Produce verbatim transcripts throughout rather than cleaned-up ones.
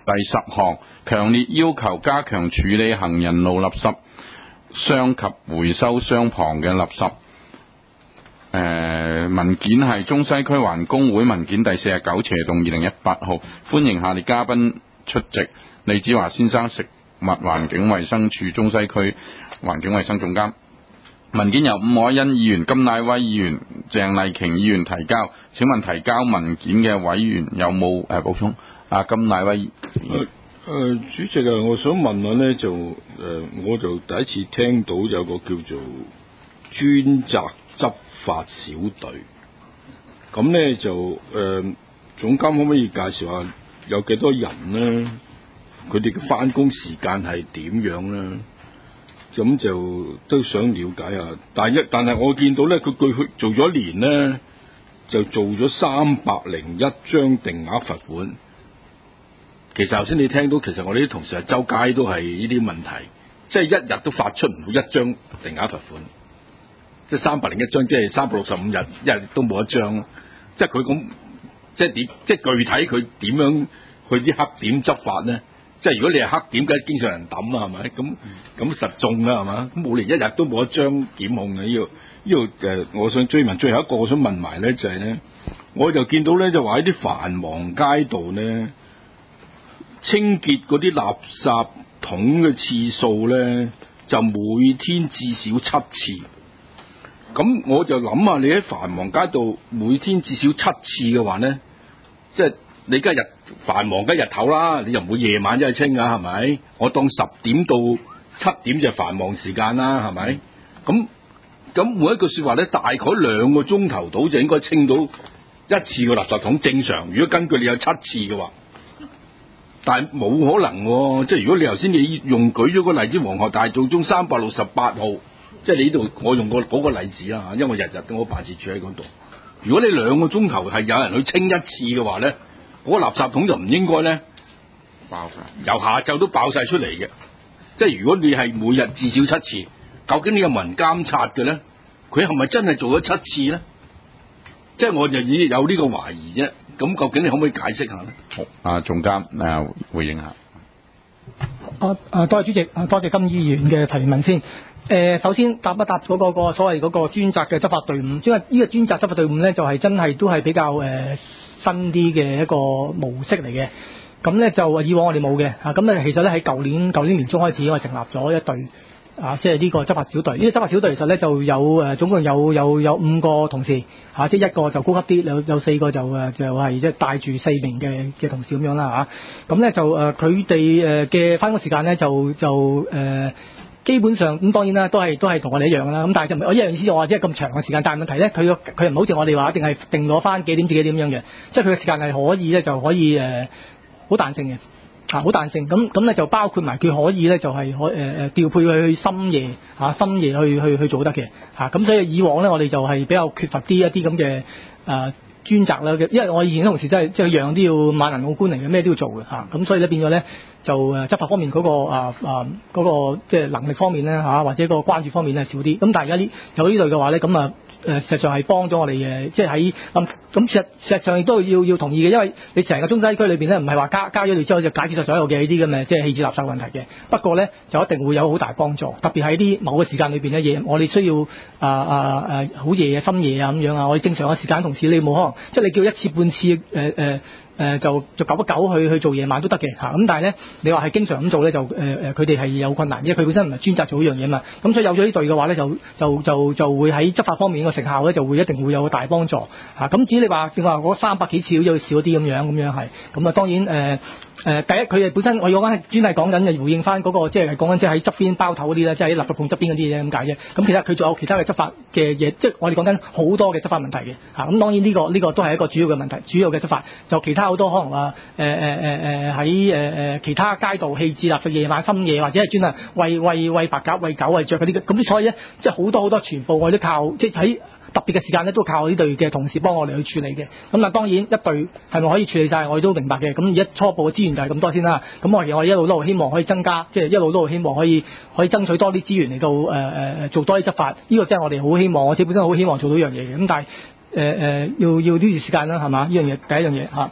第十項，強烈要求加強處理行人路垃圾箱及回收箱旁嘅垃圾。誒文件係中西區環工會文件第四十九斜動二零一八號，歡迎下列嘉賓出席：李子華先生，食物環境衛生署中西區環境衛生總監。文件由伍凱欣議員、甘乃威議員、鄭麗瓊議員提交。請問提交文件嘅委員有冇誒補充？啊，甘乃威議員。 誒、呃，主席啊，我想問下呢，就誒、呃，我就第一次聽到有個叫做專責執法小隊，咁呢，就誒、呃，總監可唔可以介紹下有幾多人呢？佢哋嘅返工時間係點樣呢？咁就都想了解下。但係一但係我見到呢，佢佢做咗一年呢，就做咗三百零一張定額罰款。其實頭先你聽到，其實我哋啲同事係周街都係呢啲問題，即係一日都發出唔到一張定額罰款，即係三百零一張，即係三百六十五日，一日都冇一張。即係佢咁，即係點？即係具體佢點樣去啲黑點執法呢？即係如果你係黑點，梗係經常人抌啦，係咪？咁咁實中啦，係嘛？咁冇理由一日都冇一張檢控嘅。呢度呢度誒，我想追問最後一個，我想問埋咧就係、是、咧，我就見到咧就話喺啲繁忙街道咧，清潔嗰啲垃圾桶嘅次數咧，就每天至少七次。咁我就諗下，你喺繁忙街道每天至少七次嘅話咧，即係你今日繁忙嘅日頭啦，你又唔會夜晚一係清噶，係咪？我當十點到七點就繁忙時間啦，係咪？咁咁每一句說話咧，大概兩個鐘頭到就應該清到一次個垃圾桶正常。如果根據你有七次嘅話，但係冇可能喎，即係如果你頭先你用舉咗個例子，皇后大道中三百六十八號，即係你呢度我用過嗰個例子啦，因為我日日都我辦事處喺嗰度。如果你兩個鐘頭係有人去清一次嘅話咧，嗰、那個垃圾桶就唔應該咧爆晒，由下晝都爆晒出嚟嘅。即係如果你係每日至少七次，究竟你有冇人監察嘅咧？佢係咪真係做咗七次咧？即係我就已經有呢個懷疑啫。咁究竟你可唔可以解釋下咧？ 好，啊總監誒回應下。 啊啊，多謝主席，啊多謝金議員嘅提問先。誒、呃，首先答一答嗰、那個所謂嗰個專責嘅執法隊伍，因為呢個專責執法隊伍咧就係、是、真係都係比較誒、呃、新啲嘅一個模式嚟嘅。咁咧就以往我哋冇嘅嚇，咁、啊、咧其實咧喺舊年舊年年中開始，我哋成立咗一隊啊，即係呢個執法小隊。呢、這個執法小隊其實咧就有誒、呃、總共有有有五個同事嚇、啊，即係一個就高級啲，有有四個就誒就係即係帶住四名嘅嘅同事咁樣啦嚇。咁、啊、咧就誒佢哋誒嘅返工時間咧就就誒。呃基本上咁當然啦，都係都係同我哋一樣啦。咁但係就唔係我一樣意思，我話即係咁長嘅時間。但係問題咧，佢佢唔好似我哋話一定係定咗翻幾點至幾點樣嘅，即係佢嘅時間係可以咧就可以誒好彈性嘅嚇，好彈性。咁咁咧就包括埋佢可以咧就係可誒誒調配佢去深夜嚇、啊、深夜去去去做得嘅嚇。咁、啊、所以以往咧我哋就係比較缺乏啲一啲咁嘅誒專責啦嘅，因為我以前同事真係即係樣都要萬能奧官嚟嘅，咩都要做嘅嚇。咁、啊、所以咧變咗咧。就誒執法方面嗰、那個啊啊嗰、那個即係能力方面咧嚇、啊，或者個關注方面咧少啲。咁但係而家呢有呢類嘅話咧，咁啊誒實際上係幫咗我哋嘅，即係喺咁咁實實際上亦都要要同意嘅，因為你成個中西區裏邊咧唔係話加加咗你之後就解決晒所有嘅呢啲咁嘅即係棄置垃圾問題嘅。不過咧就一定會有好大幫助，特別喺啲某個時間裏邊咧夜，我哋需要啊啊誒好夜啊深夜啊咁樣啊，我哋正常嘅時間同時你冇可能，即係你叫一次半次誒誒。呃呃誒、呃、就就久不久去去做夜晚都得嘅嚇，咁但係咧你話係經常咁做咧就誒誒佢哋係有困難，因為佢本身唔係專責做呢樣嘢嘛，咁所以有咗呢隊嘅話咧就就就就會喺執法方面個成效咧就會一定會有個大幫助嚇。咁、啊、至於你話正話嗰三百幾次好似少啲咁樣咁樣係，咁啊當然誒。呃誒、呃、第一佢哋本身我有講係專係講緊嘅回應翻嗰、那個即係講緊即係喺側邊包頭嗰啲咧，即係喺垃圾桶側邊嗰啲嘢咁解啫。咁其實佢仲有其他嘅執法嘅嘢，即係我哋講緊好多嘅執法問題嘅嚇。咁、啊、當然呢、這個呢、這個都係一個主要嘅問題，主要嘅執法就其他好多可能話誒誒誒誒喺誒誒其他街道棄置垃圾夜晚深夜或者係專係餵餵餵白鴿餵狗餵雀嗰啲咁，所以咧即係好多好多全部我都靠即係喺。特別嘅時間咧，都靠呢隊嘅同事幫我哋去處理嘅。咁啊，當然一隊係咪可以處理晒，我哋都明白嘅。咁而家初步嘅資源就係咁多先啦。咁我哋我哋一路都希望可以增加，即係一路都希望可以可以爭取多啲資源嚟到誒誒、呃、做多啲執法。呢個真係我哋好希望，我自己本身好希望做到呢樣嘢嘅。咁但係誒誒要要呢段時間啦，係嘛？呢樣嘢第一樣嘢嚇。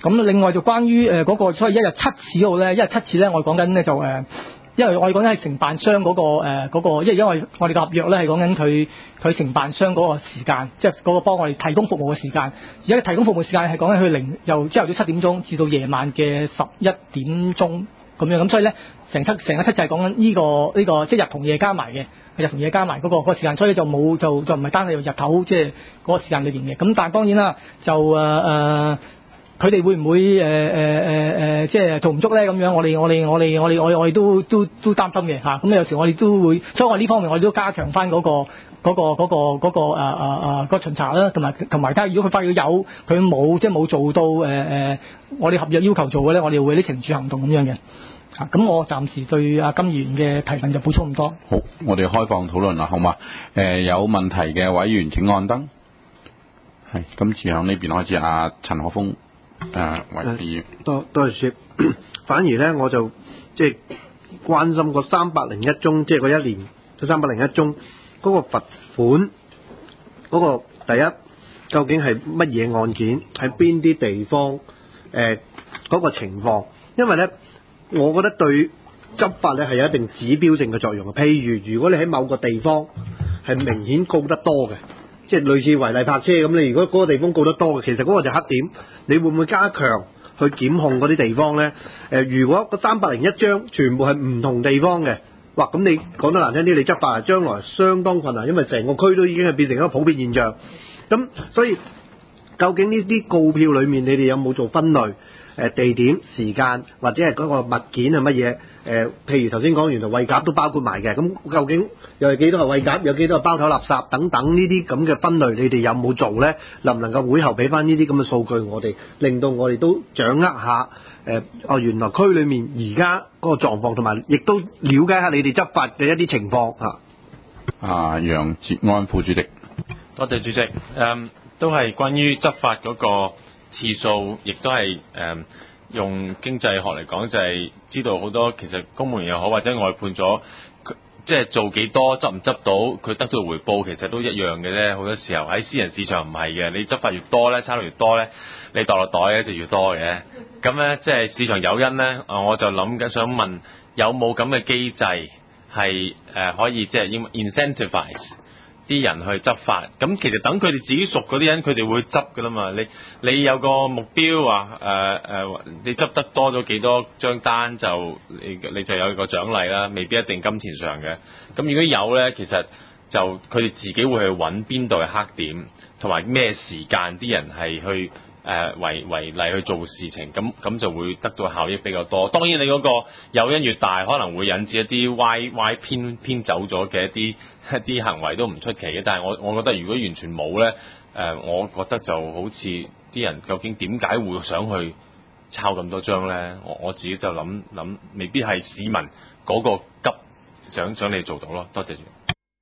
咁另外就關於誒嗰個所謂一日七次嗰度咧，一日七次咧，我講緊咧就誒。因為我哋講緊係承辦商嗰、嗰個誒嗰、呃嗰個，因為因為我哋嘅合約咧係講緊佢佢承辦商嗰個時間，即係嗰個幫我哋提供服務嘅時間。而家提供服務時間係講緊佢零由朝頭早七點鐘至到夜晚嘅十一點鐘咁樣，咁所以咧成七成個七就係講緊呢個呢、呢個即係日同夜加埋嘅，日同夜加埋嗰、嗰個嗰、嗰個時間，所以就冇就就唔係單係日頭即係嗰個時間裏邊嘅。咁但係當然啦，就誒誒。呃佢哋會唔會誒誒誒誒即係做唔足咧？咁樣我哋我哋我哋我哋我我哋都都都擔心嘅嚇。咁、啊、有時我哋都會，所以我呢方面我哋都加強翻嗰、嗰個嗰、嗰個嗰、嗰個嗰、嗰個誒誒誒個巡查啦，同埋同埋睇下如果佢發現有佢冇即係冇做到誒誒、呃、我哋合約要求做嘅咧，我哋會啲懲處行動咁樣嘅。嚇、啊，咁我暫時對阿金議員嘅提問就補充咁多。 好，我哋開放討論啦，好嘛？誒、呃、有問題嘅委員請按燈。係，今次響呢邊開始，阿陳可峰。誒，為多多謝主席。反而咧，我就即係關心個三百零一宗，即係個一年個三百零一宗嗰個罰款嗰個第一，究竟係乜嘢案件？喺邊啲地方？誒嗰個情況，因為咧，我覺得對執法咧係有一定指標性嘅作用嘅。譬如，如果你喺某個地方係明顯告得多嘅。即係類似違例泊車咁，你如果嗰個地方告得多嘅，其實嗰個就黑點。你會唔會加強去檢控嗰啲地方呢？誒、呃，如果個三百零一張全部係唔同地方嘅，哇！咁你講得難聽啲，你執法係將來相當困難，因為成個區都已經係變成一個普遍現象。咁所以究竟呢啲告票裡面，你哋有冇做分類？誒地點、時間或者係嗰個物件係乜嘢？誒、呃，譬如頭先講原來餵鴿都包括埋嘅，咁究竟又係幾多係餵鴿，有幾多係包頭垃圾等等呢啲咁嘅分類，你哋有冇做呢？能唔能夠會後俾翻呢啲咁嘅數據我哋，令到我哋都掌握下誒、呃、哦原來區裡面而家嗰個狀況，同埋亦都了解下你哋執法嘅一啲情況嚇。 啊，楊哲安副主席， 多謝主席。誒、嗯，都係關於執法嗰個次數，亦都係誒、嗯、用經濟學嚟講，就係知道好多其實公務員又好，或者外判咗，即係做幾多執唔執到，佢得到回報其實都一樣嘅咧。好多時候喺私人市場唔係嘅，你執法越多咧，差到越多咧，你袋落袋咧就越多嘅。咁咧即係市場誘因咧，我就諗緊想問，有冇咁嘅機制係誒可以即係應 incentivize啲人去執法？咁其實等佢哋自己熟嗰啲人，佢哋會執噶啦嘛。你你有個目標話誒誒，你執得多咗幾多張單就你你就有一個獎勵啦，未必一定金錢上嘅。咁如果有咧，其實就佢哋自己會去揾邊度嘅黑點，同埋咩時間啲人係去誒為為例去做事情，咁咁就會得到效益比較多。當然你嗰個誘因越大，可能會引致一啲歪歪偏偏走咗嘅一啲一啲行為都唔出奇嘅。但係我我覺得如果完全冇咧，誒，我覺得就好似啲人究竟點解會想去抄咁多張咧？我我自己就諗諗，未必係市民嗰個急想想你做到咯。多謝住。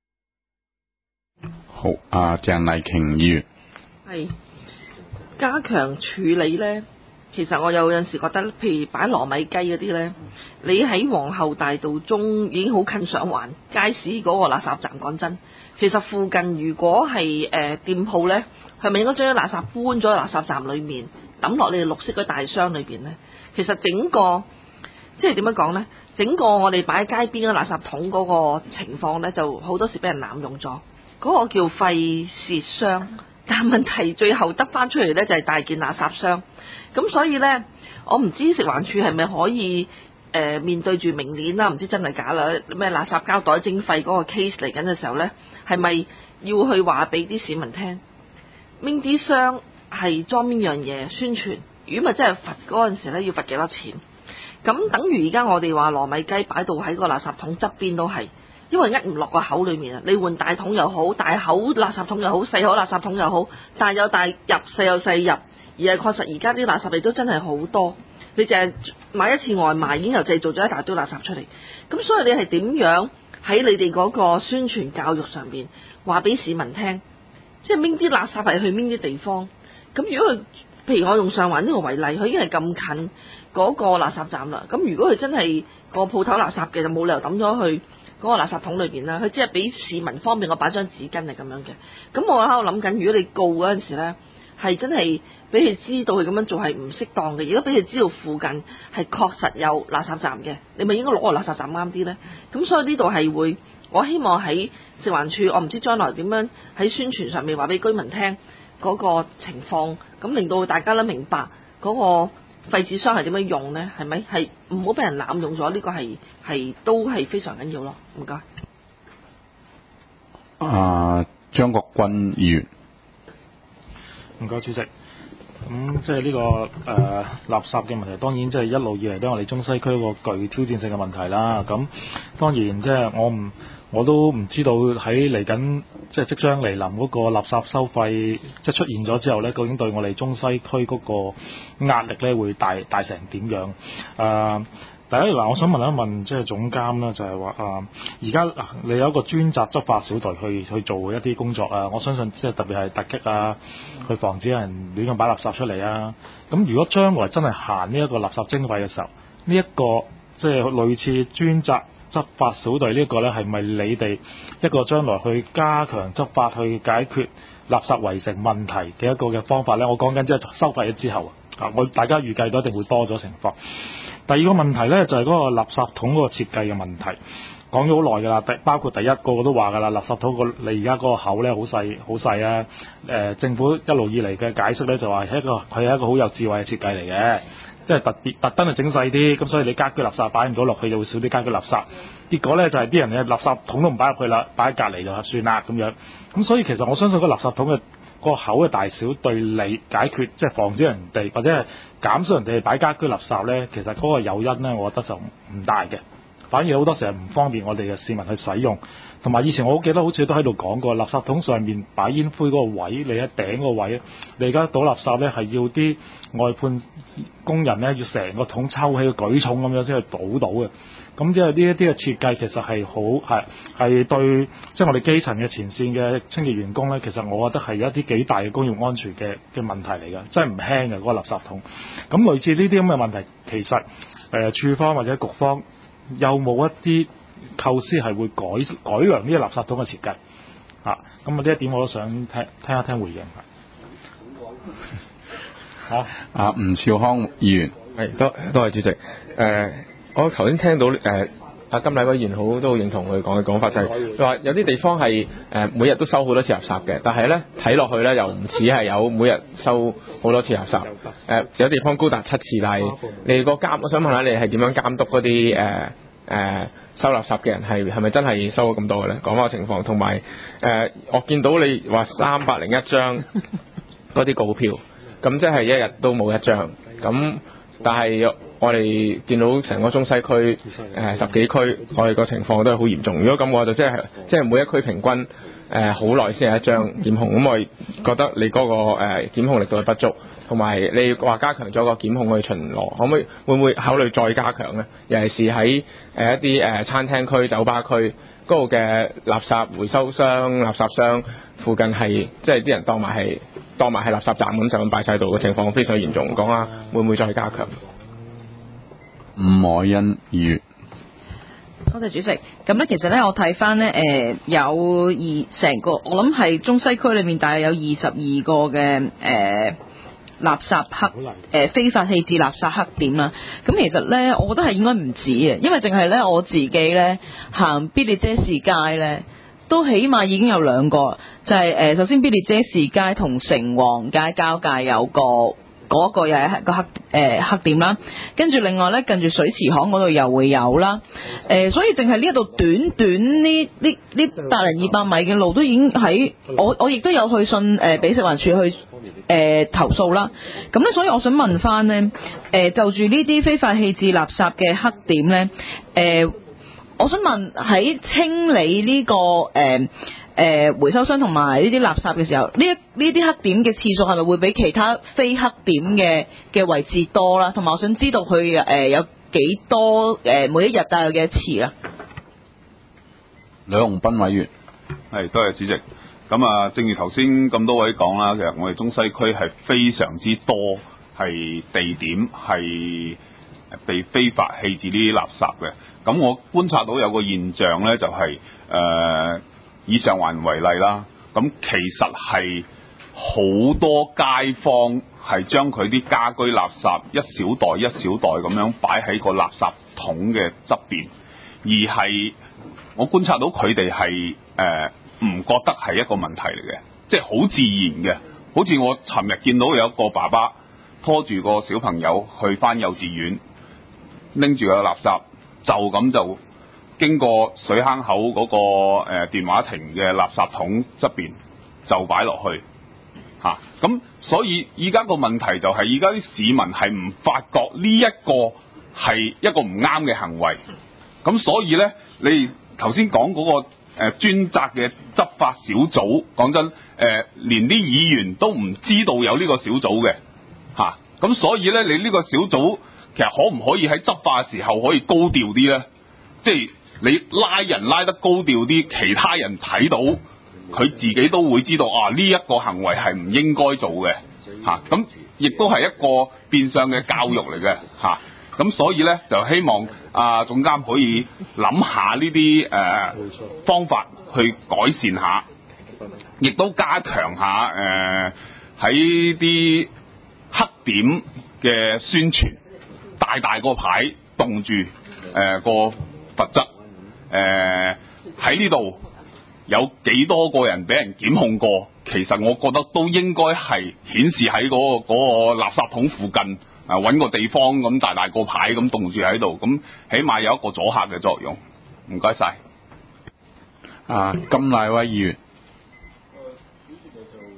好，阿鄭麗瓊議員。 係。加強處理呢，其實我有陣時覺得，譬如擺糯米雞嗰啲呢，你喺皇后大道中已經好近上環街市嗰個垃圾站。講真，其實附近如果係誒、呃、店鋪呢，係咪應該將啲垃圾搬咗去垃圾站裏面，抌落你哋綠色嗰大箱裏邊呢？其實整個即係點樣講呢？整個我哋擺喺街邊嗰垃圾桶嗰個情況呢，就好多時俾人濫用咗。嗰、那個叫廢屑箱。但問題最後得翻出嚟呢，就係大件垃圾箱，咁所以呢，我唔知食環署係咪可以誒、呃、面對住明年啦，唔知真係假啦，咩垃圾膠袋徵費嗰個 case 嚟緊嘅時候呢，係咪要去話俾啲市民聽，邊啲箱係裝邊樣嘢宣傳，如果咪真係罰嗰陣時呢，要罰幾多錢？咁等於而家我哋話糯米雞擺到喺個垃圾桶側邊都係。因為呃唔落個口裏面啊，你換大桶又好，大口垃圾桶又好，細口垃圾桶又好，大有大入，細有細入，而係確實而家啲垃圾亦都真係好多，你淨係買一次外賣已經又製造咗一大堆垃圾出嚟，咁所以你係點樣喺你哋嗰個宣傳教育上邊話俾市民聽，即係邊啲垃圾係去邊啲地方？咁如果佢譬如我用上環呢個為例，佢已經係咁近嗰個垃圾站啦，咁如果佢真係個鋪頭垃圾嘅，就冇理由抌咗去嗰個垃圾桶裏邊啦，佢只係俾市民方便我擺張紙巾係咁樣嘅。咁我喺度諗緊，如果你告嗰陣時咧， 係真係俾佢知道佢咁樣做係唔適當嘅，如果俾佢知道附近係確實有垃圾站嘅，你咪應該攞個垃圾站啱啲呢？咁所以呢度係會，我希望喺食環署，我唔知將來點樣喺宣傳上面話俾居民聽嗰個情況，咁令到大家都明白嗰個廢紙箱係點樣用呢？係咪係唔好俾人濫用咗？呢、這個係係都係非常緊要咯。唔該。 啊，張國軍議員。 唔該，主席。咁即係呢個誒、呃、垃圾嘅問題，當然即係一路以嚟都係我哋中西區個具挑戰性嘅問題啦。咁當然即係我唔我都唔知道喺嚟緊即係即將嚟臨嗰個垃圾收費即係出現咗之後呢，究竟對我哋中西區嗰個壓力呢會大大成點樣？誒、呃。第一嗱，我想問一問即係總監啦，就係話啊，而家嗱你有一個專責執法小隊去去做一啲工作啊，我相信即係特別係突擊啊，去防止人亂咁擺垃圾出嚟啊。咁如果將來真係行呢一個垃圾徵費嘅時候，呢、這、一個即係類似專責執法小隊呢一個呢，係咪你哋一個將來去加強執法去解決垃圾圍城問題嘅一個嘅方法呢？我講緊即係收費咗之後啊，我大家預計到一定會多咗情況。第二個問題呢，就係、是、嗰個垃圾桶嗰個設計嘅問題，講咗好耐㗎啦。第包括第一個個都話㗎啦，垃圾桶個你而家嗰個口呢好細好細啊。誒、呃，政府一路以嚟嘅解釋呢，就話係一個佢係一個好有智慧嘅設計嚟嘅，即係特別特登去整細啲，咁所以你家居垃圾擺唔到落去，就會少啲家居垃圾。結果呢，就係、是、啲人嘅垃圾桶都唔擺入去啦，擺喺隔離就算啦咁樣。咁所以其實我相信個垃圾桶嘅個口嘅大小對你解決即係防止人哋或者係減少人哋擺家居垃圾呢，其實嗰個誘因呢，我覺得就唔大嘅，反而好多時係唔方便我哋嘅市民去使用。同埋以前我好記得好似都喺度講過，垃圾桶上面擺煙灰嗰個位，你喺頂嗰個位，你而家倒垃圾呢，係要啲外判工人呢，要成個桶抽起舉重咁樣先去倒到嘅。咁即係呢一啲嘅設計其實係好係係對即係我哋基層嘅前線嘅清潔員工呢，其實我覺得係有一啲幾大嘅工業安全嘅嘅問題嚟嘅，真係唔輕嘅嗰個垃圾桶。咁類似呢啲咁嘅問題，其實誒、呃、處方或者局方有冇一啲構思係會改改良呢啲垃圾桶嘅設計啊？咁啊呢一點我都想聽聽一聽回應嚇。 啊，啊吳兆康議員， 係多多謝主席。誒、呃，我頭先聽到誒阿、呃、金禮委員好都好認同佢講嘅講法，就係佢話有啲地方係誒、呃、每日都收好多次垃圾嘅，但係咧睇落去咧又唔似係有每日收好多次垃圾。誒、呃、有地方高達七次，但係你個監，我想問下你係點樣監督嗰啲誒誒收垃圾嘅人係係咪真係收咗咁多嘅咧？講翻個情況，同埋誒我見到你話三百零一張嗰啲告票。咁即係一日都冇一張，咁但係我哋見到成個中西區誒、呃、十幾區，我哋個情況都係好嚴重。如果咁我就即係即係每一區平均誒好耐先有一張檢控，咁我覺得你嗰、那個誒、呃、檢控力度係不足，同埋你話加強咗個檢控去巡邏，可唔可以會唔會考慮再加強呢？尤其是喺誒、呃、一啲誒、呃、餐廳區、酒吧區嗰度嘅垃圾回收箱、垃圾箱附近係即係啲人當埋係當埋係垃圾站咁就咁擺晒度嘅情況非常嚴重，講下會唔會再加強？ 吳靄欣議員， 多謝主席。咁咧，其實咧，我睇翻咧，誒有二成個，我諗係中西區裏面大約有二十二個嘅誒、呃、垃圾黑誒、呃、非法棄置垃圾黑點啦。咁其實咧，我覺得係應該唔止嘅，因為淨係咧我自己咧行必列者士街咧，都起碼已經有兩個，就係、是、誒、呃、首先必列者士街同城隍街交界有個。嗰個又係個黑誒、呃、黑點啦，跟住另外咧近住水池巷嗰度又會有啦，誒、呃、所以淨係呢一度短短呢呢呢百零二百米嘅路都已經喺我我亦都有去信誒俾、呃、食環署去誒、呃、投訴啦，咁咧所以我想問翻咧誒就住呢啲非法棄置垃圾嘅黑點咧誒、呃，我想問喺清理呢、這個誒。呃誒、呃、回收箱同埋呢啲垃圾嘅時候，呢一呢啲黑點嘅次數係咪會比其他非黑點嘅嘅位置多啦？同埋我想知道佢誒、呃、有幾多誒、呃、每一日大約幾多次啊？ 呂雄斌委員， 係多謝主席。咁啊，正如頭先咁多位講啦，其實我哋中西區係非常之多係地點係被非法棄置呢啲垃圾嘅。咁我觀察到有個現象咧，就係、是、誒。呃以上環為例啦，咁其實係好多街坊係將佢啲家居垃圾一小袋一小袋咁樣擺喺個垃圾桶嘅側邊，而係我觀察到佢哋係誒唔覺得係一個問題嚟嘅，即係好自然嘅。好似我尋日見到有一個爸爸拖住個小朋友去返幼稚園，拎住個垃圾就咁就經過水坑口嗰、那個誒、呃、電話亭嘅垃圾桶側邊就擺落去嚇。咁、啊、所以依家個問題就係依家啲市民係唔發覺呢一個係一個唔啱嘅行為。咁所以呢，你頭先講嗰個誒、呃、專責嘅執法小組，講真誒、呃，連啲議員都唔知道有呢個小組嘅嚇。咁、啊、所以呢，你呢個小組其實可唔可以喺執法嘅時候可以高調啲呢？即係你拉人拉得高調啲，其他人睇到佢自己都會知道啊，呢一個行為係唔應該做嘅嚇。咁亦都係一個變相嘅教育嚟嘅嚇。咁、啊、所以呢，就希望啊總監可以諗下呢啲誒方法去改善下，亦都加強下誒喺啲黑點嘅宣傳，大大個牌棟住誒個罰則，誒喺呢度有幾多個人俾人檢控過，其實我覺得都應該係顯示喺嗰、嗰個嗰個垃圾桶附近，啊揾個地方咁大大個牌咁棟住喺度，咁起碼有一個阻嚇嘅作用。唔該晒。 啊，甘乃威議員。 主席就誒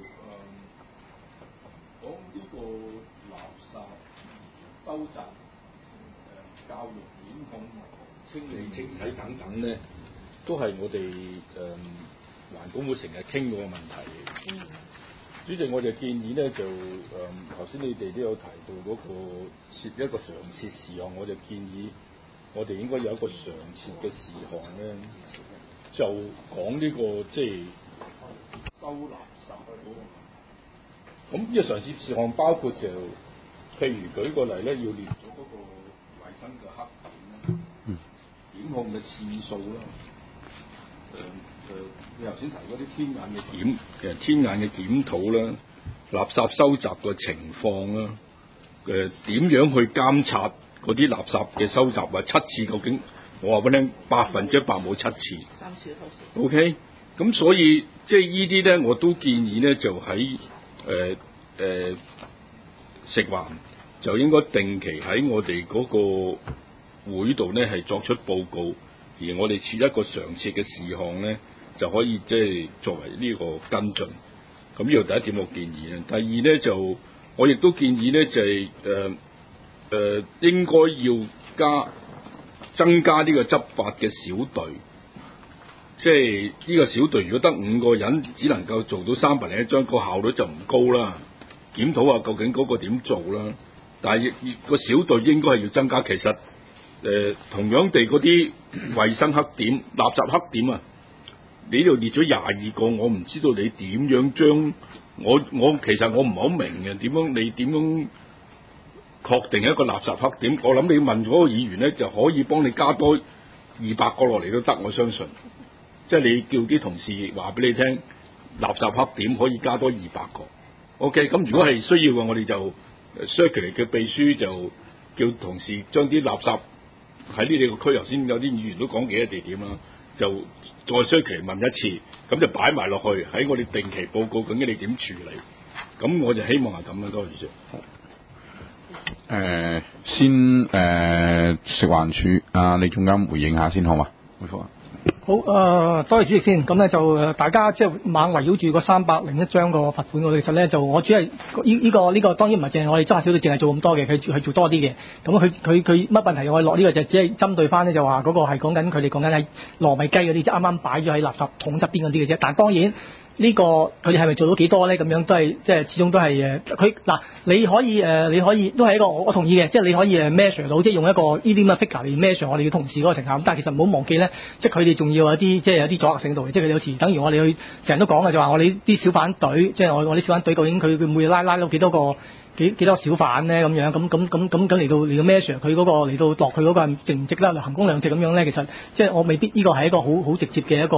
講呢個垃圾收集、誒教育、檢控、清理、清洗等等咧，都係我哋誒、呃、環工會成日傾到嘅問題。嗯。主席，我就建議咧就誒頭先你哋都有提到嗰個設一個常設事項，我就建議我哋應該有一個常設嘅事項咧，就講呢、這個即係收垃圾嗰個。咁呢個常設事項包括就譬如舉個例咧，要列咗嗰個衞生嘅黑點啦，嗯，檢控嘅次數啦，誒、呃、誒，你頭先提嗰啲天眼嘅檢，其實天眼嘅檢討啦，垃圾收集嘅情況啦，誒、呃、點樣去監察嗰啲垃圾嘅收集啊？七次究竟我話俾你聽，百分之一百冇七次， 三次都 OK，咁所以即係依啲咧，我都建議咧就喺誒誒食環就應該定期喺我哋嗰個會度咧係作出報告，而我哋設一個常設嘅事項咧，就可以即係作為呢個跟進。咁呢個第一點我建議咧，第二咧就我亦都建議咧就係誒誒應該要加增加呢個執法嘅小隊。即係呢個小隊，如果得五個人，只能夠做到三百零一張，個效率就唔高啦。檢討下究竟嗰個點做啦。但係個小隊應該係要增加。其實誒、呃、同樣地嗰啲衞生黑點、垃圾黑點啊，你呢度列咗廿二個，我唔知道你點樣將我我其實我唔係好明嘅點樣你點樣確定一個垃圾黑點？我諗你問嗰個議員咧，就可以幫你加多二百個落嚟都得，我相信。即係你叫啲同事話俾你聽，垃圾黑點可以加多二百個。OK，咁如果係需要嘅，我哋就 circulate 嘅秘書就叫同事將啲垃圾喺呢啲個區，頭先有啲議員都講幾個地點啦，就再 circulate 問一次，咁就擺埋落去喺我哋定期報告，究竟你點處理？咁我就希望係咁樣，多謝主席。 誒，先誒、呃、食環署啊，李總監回應下先好嘛？回覆啊。 好，誒、呃，多謝主席先。咁咧就誒，大家即係猛圍繞住個三百零一張個罰款，我其實咧就我主要呢呢個呢、這個當然唔係淨係我哋執法小隊淨係做咁多嘅，佢佢做多啲嘅。咁佢佢佢乜問題？我落呢個就只係針對翻咧，就話嗰個係講緊佢哋講緊喺糯米雞嗰啲，即係啱啱擺咗喺垃圾桶側邊嗰啲嘅啫。但係當然。呢、這個佢哋係咪做到幾多咧？咁樣都係即係始終都係誒佢嗱，你可以誒、呃、你可以都係一個我我同意嘅，即係你可以誒 measure 到，即係用一個呢啲咁嘅 figure 嚟 measure 我哋嘅同事嗰個成效。咁但係其實唔好忘記咧，即係佢哋仲要有啲即係有啲阻嚇性度嘅，即係佢哋有時等於我哋去成日都講嘅就話我哋啲小販隊，即係我我啲小販隊究竟佢佢每日拉拉到幾多個幾幾多小販咧咁樣咁咁咁咁咁嚟到嚟到 measure 佢嗰個嚟到落佢嗰個值唔值啦，衡工量值咁樣咧，其實即係我未必呢個係一個好好直接嘅一個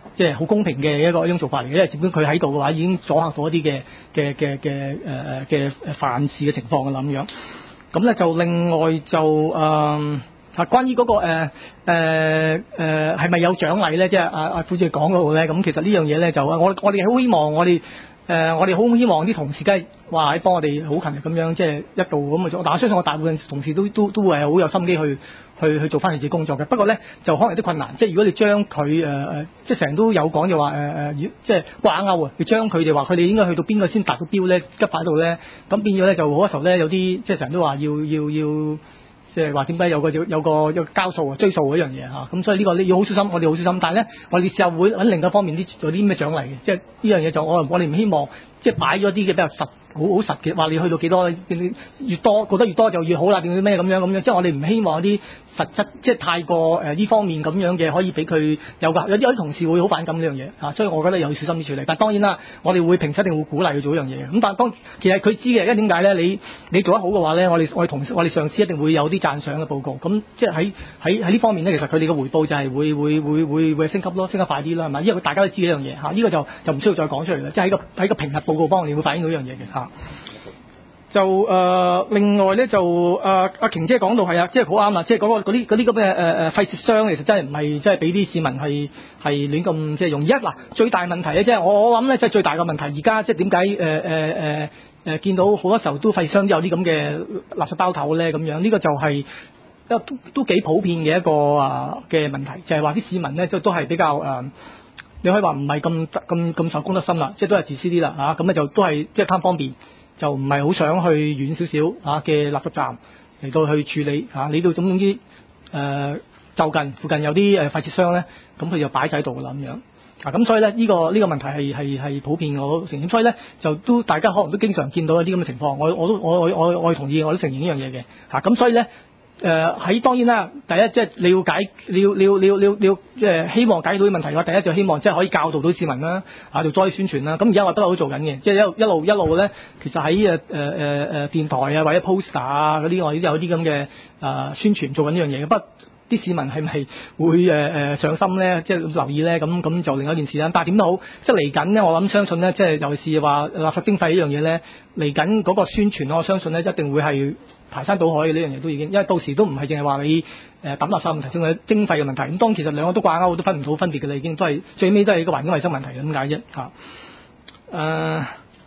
即係好公平嘅一個一種做法嚟嘅，因為只本佢喺度嘅話已經阻嚇到一啲嘅嘅嘅嘅誒嘅誒犯事嘅情況㗎啦咁樣。咁咧就另外就誒。呃啊，關於嗰、那個誒誒誒係咪有獎勵咧？即係阿阿副主席講嗰度咧，咁其實呢樣嘢咧就我我哋好希望我哋誒、呃、我哋好希望啲同事梗係話喺幫我哋好勤力咁樣，即係一度咁去做。但我相信我大部分同事都都都係好有心機去去去做翻佢自己工作嘅。不過咧就可能有啲困難，即係如果你將佢誒誒即係成日都有講就話誒誒，即係掛鈎啊，你將佢哋話佢哋應該去到邊個先達到標咧，急擺到咧，咁變咗咧就好多時候咧有啲即係成日都話要要要。即係話點解有個有有個有個交數啊追數嗰樣嘢嚇，咁所以呢個你要好小心，我哋好小心。但係咧，我哋試下會揾另一方面啲做啲咩獎勵嘅，即係呢樣嘢就我我哋唔希望即係擺咗啲嘅比較實好好實嘅，話你去到幾多越多覺得越多就越好啦，定咩咁樣咁樣，即係我哋唔希望有啲實質即係太過誒呢方面咁樣嘅可以俾佢有㗎。有啲有啲同事會好反感呢樣嘢嚇，所以我覺得有小心啲處理。但係當然啦，我哋會平時一定會鼓勵佢做一樣嘢嘅。咁但係當其實佢知嘅，因為點解咧？你你做得好嘅話咧，我哋我哋同事我哋上司一定會有啲讚賞嘅報告。咁即係喺喺喺呢方面咧，其實佢哋嘅回報就係會會會會會升級咯，升得快啲啦，係咪？因為大家都知呢樣嘢嚇，呢個就就唔需要再講出嚟啦。即係喺個喺個評核報告方面會反映到呢樣嘢嘅嚇。就誒、呃、另外咧就誒阿瓊姐講到係啊，即係好啱啦，即係嗰個嗰啲嗰啲咁嘅誒誒廢蝕箱，其實真係唔係即係俾啲市民係係亂咁即係用。一嗱最大問題咧，即係我我諗咧，即係最大嘅問題，而家即係點解誒誒誒誒見到好多時候都廢箱都有啲咁嘅垃圾包頭咧咁樣？呢、這個就係、是、都都幾普遍嘅一個啊嘅問題，就係話啲市民咧都都係比較誒、呃，你可以話唔係咁咁咁受公德心啦，即係都係自私啲啦嚇，咁咧就都係即係貪方便。就唔係好想去遠少少嘅垃圾站嚟到去處理嚇，你到總總之誒就近附近有啲誒廢鐵箱咧，咁佢就擺喺度噶啦咁樣啊，咁所以咧呢、呢個呢、呢個問題係係係普遍我承認，所以咧就都大家可能都經常見到一啲咁嘅情況，我我都我我我我同意，我都承認呢樣嘢嘅嚇，咁所以咧。誒喺、呃、當然啦，第一即係你要解，你要你要你要你要你要即係希望解決到啲問題嘅話，第一就希望即係可以教導到市民啦，啊做多啲宣傳啦。咁而家我都有做緊嘅，即係一路一路一路咧，其實喺誒誒誒誒電台啊或者 poster 啊嗰啲，我哋都有啲咁嘅誒宣傳做緊呢樣嘢嘅。不過啲市民係咪會誒誒、呃、上心咧？即係留意咧？咁咁就另一件事啦。但係點都好，即係嚟緊咧，我諗相信咧，即係尤其是話垃圾徵費呢樣嘢咧，嚟緊嗰個宣傳，我相信咧一定會係排山倒海嘅呢樣嘢都已經，因為到時都唔係淨係話你誒抌垃圾問題，仲有徵費嘅問題。咁當其實兩個都掛鈎，都分唔到分別嘅啦，已經都係最尾都係一個環境衞生問題咁解啫嚇。誒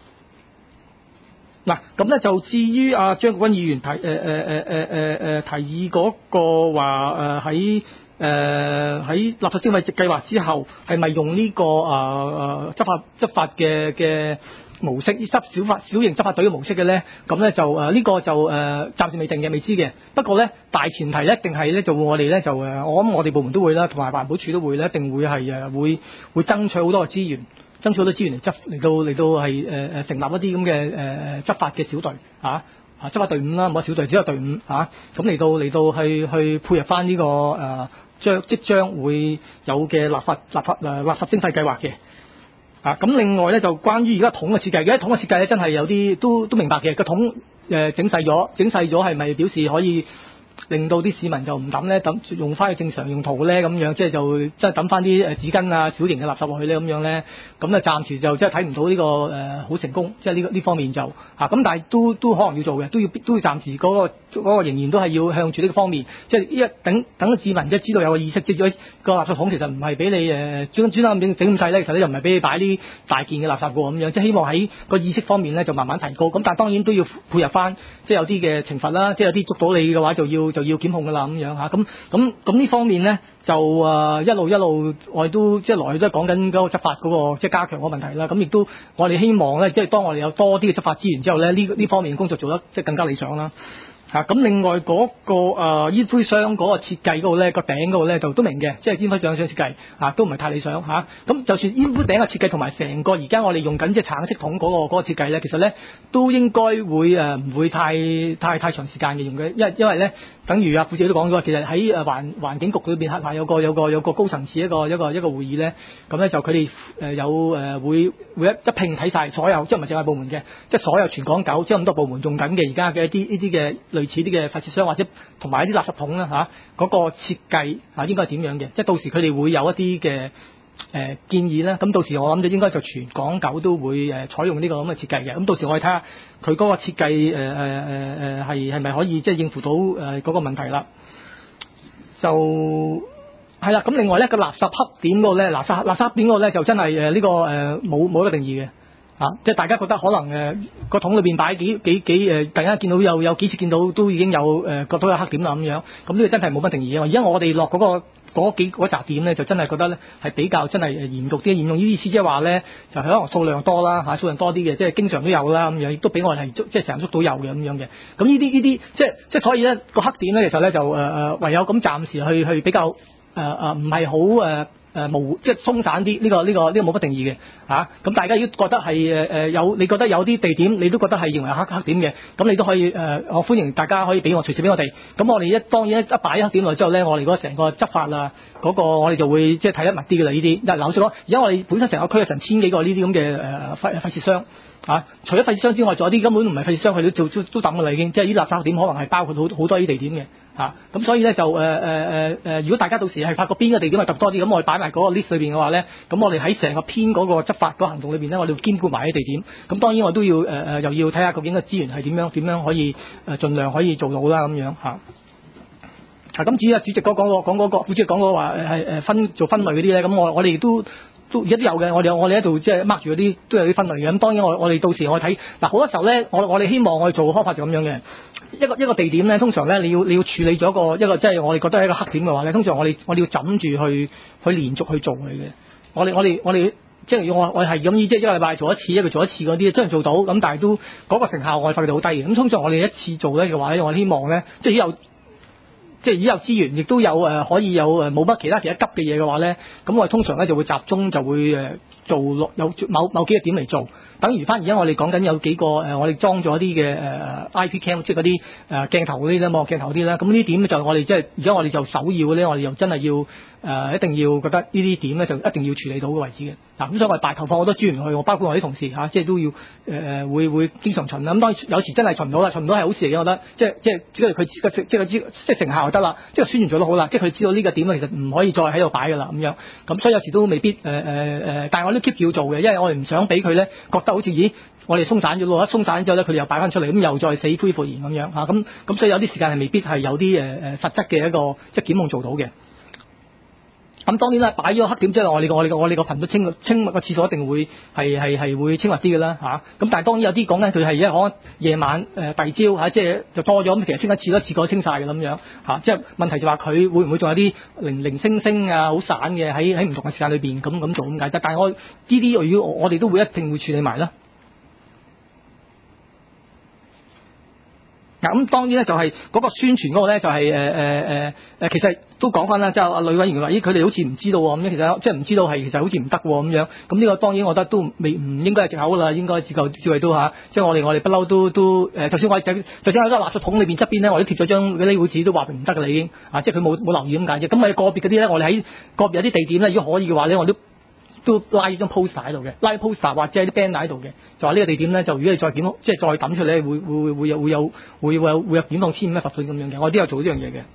嗱咁咧就至於阿張國鈞議員提誒誒誒誒誒誒提議嗰個話誒喺誒喺垃圾徵費計劃之後係咪用呢、這個誒誒、呃、執法執法嘅嘅模式，執小法小型執法隊嘅模式嘅咧，咁咧就誒呢、呃這個就誒、呃、暫時未定嘅，未知嘅。不過咧大前提咧，一定係咧就我哋咧就誒，我諗我哋部門都會啦，同埋環保署都會咧，一定會係誒會會爭取好多嘅資源，爭取好多資源嚟執嚟到嚟到係誒誒成立一啲咁嘅誒執法嘅小隊嚇啊執法隊伍啦，唔好小隊，只有隊伍嚇，咁嚟到嚟到去去配合翻呢、這個誒將、呃、即將會有嘅立法立法誒垃圾徵費計劃嘅。啊，咁另外咧就關於而家桶嘅設計，而家桶嘅設計咧真係有啲都都明白嘅，個桶誒、呃、整細咗，整細咗係咪表示可以令到啲市民就唔抌咧，抌用翻去正常用途咧咁樣，即係就即係抌翻啲誒紙巾啊、小型嘅垃圾落去咧咁樣咧，咁啊暫時就即係睇唔到呢、這個誒好、呃、成功，即係呢個呢方面就嚇，咁、啊、但係都都可能要做嘅，都要都要暫時嗰、那個嗰、那個仍然都係要向住呢個方面，即係一等等市民即係知道有個意識，即係個垃圾桶其實唔係俾你誒專專登整整咁細咧，其實咧又唔係俾你擺啲大件嘅垃圾個咁樣，即係希望喺個意識方面咧就慢慢提高，咁但係當然都要配合翻，即係有啲嘅懲罰啦，即係有啲捉到你嘅話就要就要檢控㗎啦咁樣嚇，咁咁咁呢方面咧就誒、呃、一路一路我哋都即係來都係講緊嗰個執法嗰、那個即係加強嗰個問題啦，咁亦都我哋希望咧即係當我哋有多啲嘅執法資源之後咧，呢呢方面嘅工作做得即係更加理想啦。嚇咁、啊、另外嗰、那個誒煙灰箱嗰個設計嗰度咧，個頂嗰度咧就都明嘅，即係煙灰箱箱設計嚇、啊、都唔係太理想嚇。咁、啊、就算煙灰頂嘅設計同埋成個而家我哋用緊即係橙色桶嗰、那個嗰、那個設計咧，其實咧都應該會誒唔、呃、會太太太長時間嘅用嘅，因為因為咧等於阿副主席都講咗，其實喺誒環環境局裏邊係有個有個有個高層次一個一個一個會議咧，咁咧就佢哋誒有誒、呃、會會一一併睇晒所有，即係唔係淨係部門嘅，即係所有全港九即係咁多部門用緊嘅而家嘅一啲呢啲嘅類似啲嘅廢設箱或者同埋一啲垃圾桶啦嚇，嗰、那個設計啊應該係點樣嘅？即係到時佢哋會有一啲嘅呃、建議咧，咁到時我諗就應該就全港九都會誒、呃、採用呢個咁嘅設計嘅。咁到時我哋睇下佢嗰個設計誒誒誒誒係係咪可以即係應付到誒嗰、呃那個問題啦。就係啦，咁另外咧個垃圾黑點嗰個咧，垃圾垃圾點嗰個咧就真係誒呢個誒冇冇一個定義嘅。啊！即係大家覺得可能誒個、呃、桶裏邊擺幾幾幾誒，突然間見到有有幾次見到都已經有誒、呃、覺到有黑點啦咁樣，咁呢個真係冇乜定義啊！而家我哋落嗰個嗰幾嗰紮點咧，就真係覺得咧係比較真係嚴肅啲，嚴重意思即係話咧就係可能數量多啦嚇，數量多啲嘅，即係經常都有啦咁樣，亦都比我哋係即係成日捉到有嘅咁樣嘅。咁呢啲呢啲即係即係所以咧個黑點咧，其實咧就誒誒、呃、唯有咁暫時去去比較誒誒唔係好誒。呃誒模糊即係鬆散啲，呢、這個呢、這個呢、這個冇乜定義嘅嚇。咁、啊、大家如果覺得係誒誒有，你覺得有啲地點你都覺得係認為黑黑點嘅，咁你都可以誒、呃，我歡迎大家可以俾我隨時俾我哋。咁我哋一當然一一擺黑點落之後咧，我哋嗰成個執法啊，嗰、那個我哋就會即係睇得密啲嘅啦。呢啲嗱，老實講，而家我哋本身成個區有成千幾個呢啲咁嘅誒廢廢設箱嚇，除咗廢設箱之外，仲有啲根本唔係廢設箱，佢都都都抌嘅啦已經。即係呢垃圾點可能係包括好好多啲地點嘅。嚇，咁、啊、所以咧就誒誒誒誒，如果大家到時係發覺邊個地點係特多啲，咁我哋擺埋嗰個 list 裏邊嘅話咧，咁我哋喺成個編嗰個執法嗰個行動裏邊咧，我哋會兼顧埋啲地點。咁當然我都要誒誒、呃，又要睇下究竟個資源係點樣點樣可以誒、呃，盡量可以做到啦咁樣嚇。啊，咁至於啊主席嗰講個講嗰個，副主席講嗰話係誒分做分類嗰啲咧，咁我我哋都。都而家都有嘅，我哋我哋喺度即係 mark 住嗰啲都有啲分類嘅。咁當然我我哋到時我睇嗱好多時候咧，我我哋希望我哋做嘅方法就咁樣嘅。一個一個地點咧，通常咧你要你要處理咗一個一個即係我哋覺得係一個黑點嘅話咧，通常我哋我哋要枕住去去連續去做佢嘅。我哋我哋我哋即係要我我係咁意，即係一個禮拜做一次，一個做一次嗰啲，真係做到咁，但係都嗰個成效我哋發覺到好低嘅。咁通常我哋一次做咧嘅話咧，我希望咧即係有。即係已有資源，亦都有誒、呃、可以有誒冇乜其他其他急嘅嘢嘅話咧，咁我哋通常咧就會集中就會誒、呃、做落有某某幾個點嚟做，等於翻而家我哋講緊有幾個誒、呃，我哋裝咗一啲嘅誒 I P cam，即係嗰啲誒鏡頭嗰啲咧，網絡鏡頭嗰啲咧，咁呢啲點就我哋即係而家我哋就首要嘅咧，我哋又真係要誒、呃、一定要覺得呢啲點咧就一定要處理到嘅為止嘅。嗱、啊，咁所以我哋大投放好多資源去，我包括我啲同事嚇、啊，即係都要誒誒、呃、會會經常巡啦。咁當然有時真係巡唔到啦，巡唔到係好事嚟嘅，我覺得即係即係即係佢即係佢知即係成效就得啦，即係宣傳做得好啦，即係佢知道呢個點其實唔可以再喺度擺㗎啦咁樣。咁所以有時都未必誒誒誒，但係我都 keep 住要做嘅，因為我哋唔想俾佢咧覺得好似咦我哋鬆散咗咯，一鬆散之後咧佢哋又擺翻出嚟，咁又再死灰復燃咁樣嚇。咁、啊、咁所以有啲時間係未必係有啲誒誒實質嘅一個即係檢控做到嘅。咁當然啦，擺咗黑點即係我哋個我哋個我哋個頻率清清個廁所一定會係係係會清密啲嘅啦嚇。咁、啊、但係當然有啲講緊佢係一可夜晚誒、呃、第二朝嚇，即係就多咗咁，其實清一次都一次過清晒嘅咁樣嚇、啊。即係問題就話佢會唔會仲有啲零零星星啊好散嘅喺喺唔同嘅時間裏邊咁咁做咁解啫。但係我呢啲如果我哋都會一定會處理埋啦。嗱咁當然咧就係嗰個宣傳嗰個咧就係誒誒誒誒，其實都講翻啦，即係阿呂委員話，咦佢哋好似唔知道喎，咁樣其實即係唔知道係其實好似唔得喎咁樣。咁呢個當然我覺得都未唔應該係藉口㗎啦，應該自夠智慧都嚇。即係我哋我哋不嬲都都誒，就算我哋就算喺個垃圾桶裏邊側邊咧，我都貼咗張嗰啲會紙都話唔得㗎啦已經。啊，即係佢冇冇留意咁解啫。咁咪個別嗰啲咧，我哋喺個別有啲地點咧，如果可以嘅話咧，我都。都拉張 poster 喺度嘅，拉 poster 或者係啲 banner 喺度嘅，就話呢個地點咧，就如果你再檢，即係再抌出嚟，會會會有會有會會有會有檢控千五嘅罰款咁樣嘅，我都有做呢樣嘢嘅。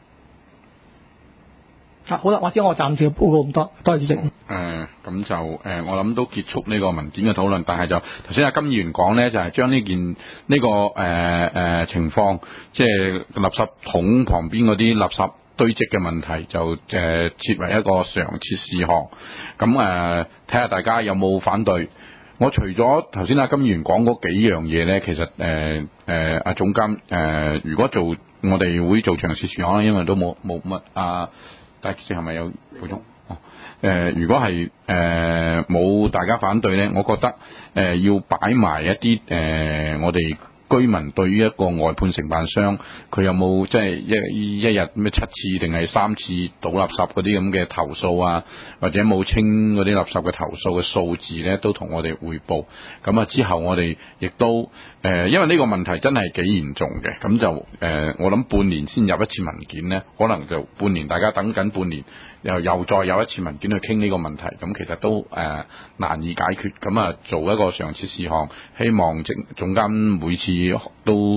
啊，好啦，或者我暫時報告咁多，多謝主席。誒、 呃，咁就誒、呃，我諗都結束呢個文件嘅討論，但係就頭先阿金議員講咧，就係將呢件呢、這個誒誒、呃呃、情況，即係垃圾桶旁邊嗰啲垃圾堆積嘅問題就誒、呃、設為一個常設事項，咁誒睇下大家有冇反對。我除咗頭先阿金議員講嗰幾樣嘢咧，其實誒誒阿總監誒、呃，如果做我哋會做常設事項，因為都冇冇乜啊，大主席係咪有補充？哦，誒、呃、如果係誒冇大家反對咧，我覺得誒、呃、要擺埋一啲誒、呃、我哋。居民對於一個外判承辦商，佢有冇即係一一日咩七次定係三次倒垃圾嗰啲咁嘅投訴啊，或者冇清嗰啲垃圾嘅投訴嘅數字咧，都同我哋匯報。咁啊之後我哋亦都誒、呃，因為呢個問題真係幾嚴重嘅，咁就誒、呃、我諗半年先入一次文件咧，可能就半年大家等緊半年，又又再有一次文件去傾呢個問題，咁其實都誒、呃、難以解決。咁啊做一個常設事項，希望總總監每次都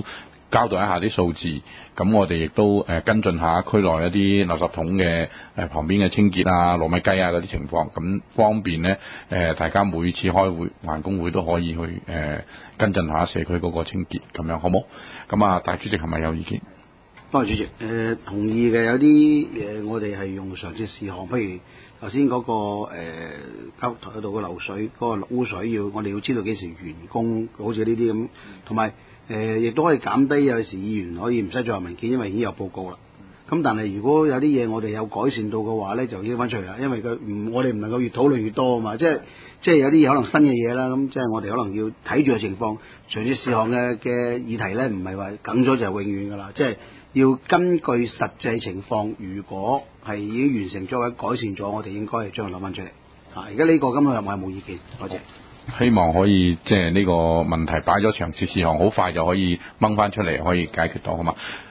交代一下啲數字，咁我哋亦都誒跟進下區內一啲垃圾桶嘅誒旁邊嘅清潔啊、糯米雞啊嗰啲情況，咁方便咧誒大家每次開會環工會都可以去誒跟進下社區嗰個清潔，咁樣好冇？咁啊，大主席係咪有意見？ 多謝主席，誒、呃、同意嘅，有啲誒我哋係用常設事項，譬如頭先嗰個誒交台度嘅流水嗰、嗰個污水要，我哋要知道幾時完工，好似呢啲咁，同埋誒亦都可以減低有時議員可以唔使再有文件，因為已經有報告啦。咁但係如果有啲嘢我哋有改善到嘅話咧，就要翻出嚟啦，因為佢唔我哋唔能夠越討論越多啊嘛，即係即係有啲可能新嘅嘢啦，咁即係我哋可能要睇住個情況，常設事項嘅嘅議題咧，唔係話梗咗就永遠噶啦，即係要根據實際情況，如果係已經完成咗或者改善咗，我哋應該係將佢攞翻出嚟。啊，而家呢個根本我係冇意見，多謝。 希望可以即係呢個問題擺咗常設事項，好快就可以掹翻出嚟，可以解決到，好嘛？